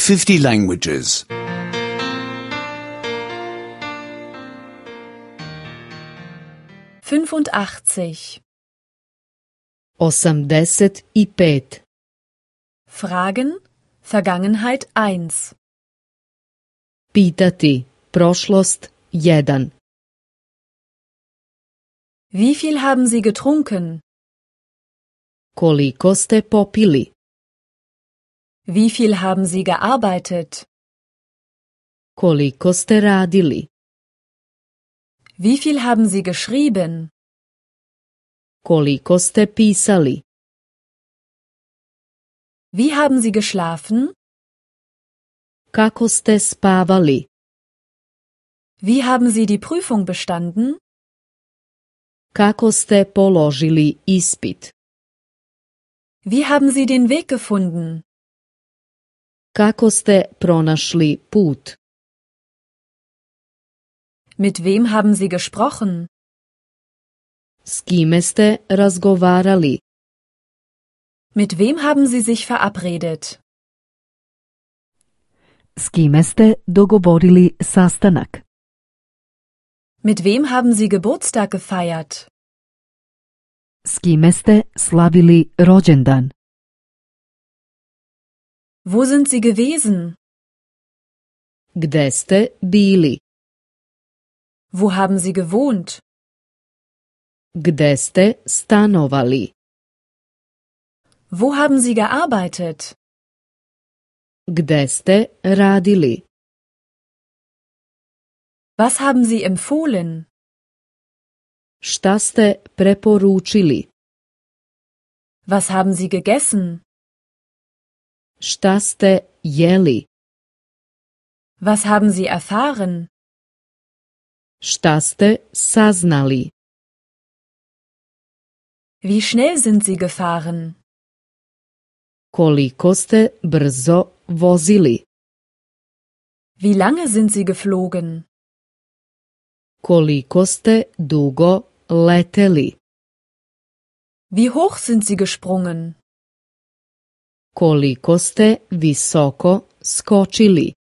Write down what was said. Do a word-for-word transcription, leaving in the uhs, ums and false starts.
fifty languages. fünfundachtzig. osamdeset i pet. Fragen, Vergangenheit eins. Pitati, prošlost jedan. Wie viel haben Sie getrunken? Koliko ste popili? Wie viel haben Sie gearbeitet? Koliko ste radili? Wie viel haben Sie geschrieben? Koliko ste pisali? Wie haben Sie geschlafen? Kako ste spavali? Wie haben Sie die Prüfung bestanden? Kako ste položili ispit? Wie haben Sie den Weg gefunden? Kako ste pronašli put? Mit wem haben Sie gesprochen? S kime ste razgovarali? Mit wem haben Sie sich verabredet? S kime ste dogovorili sastanak? Mit wem haben Sie Geburtstag gefeiert? S kime ste slavili rođendan? Wo sind Sie gewesen? Gde ste bili? Wo haben Sie gewohnt? Gde ste stanovali? Wo haben Sie gearbeitet? Gde ste radili? Was haben Sie empfohlen? Šta ste preporučili? Was haben Sie gegessen? Šta ste jeli? Was haben Sie erfahren? Šta ste saznali? Wie schnell sind Sie gefahren? Koliko ste brzo vozili? Wie lange sind Sie geflogen? Koliko ste dugo leteli? Wie hoch sind Sie gesprungen? Koliko ste visoko skočili?